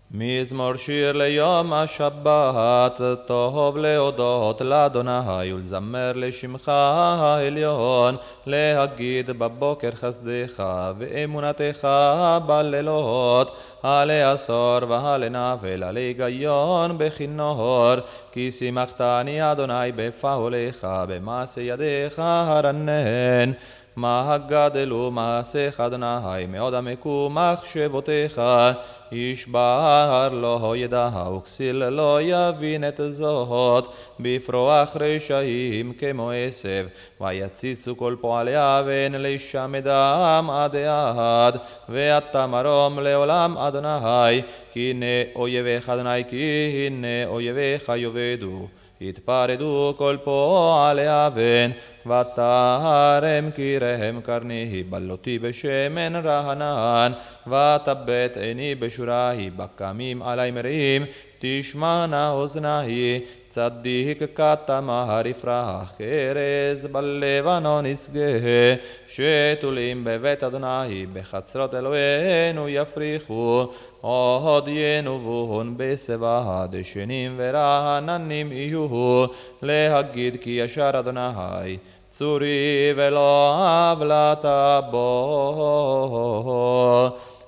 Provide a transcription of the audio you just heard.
מזמור שיר ליום השבת, טוב להודות לאדוני ולזמר לשמך העליון, להגיד בבוקר חסדך ואמונתך בלילות, הלעשור והלנבל, הלהיגיון בכינור, כי שימחתני אדוני בפעולך, במעשה ידיך הרנן. מה הגדלו מעשיך אדוני, מאוד עמקו מחשבותיך, איש בהר לא ידע וכסיל לא יבין את זאת, בפרוח רשעים כמו עשב, ויציצו כל פועלי אבן לשמדם עד עד, ואתה מרום לעולם אדוני, כי הנה אויביך אדוני, כי הנה אויביך יאבדו, יתפרדו כל פועלי אבן, ותרם קירם קרני, בלותי בשמן רענן, ותבט עיני בשורי, בקמים עלי מרים, תשמענה אוזני, צדיק כתמר יפרח, ארז בלבנון ישגה, שתולים בבית אדוני, בחצרות אלוהינו יפריחו, עוד ינובון בשיבה, דשנים ורעננים יהיו, להגיד כי ישר אדוני, צורי ולא עוולת בו.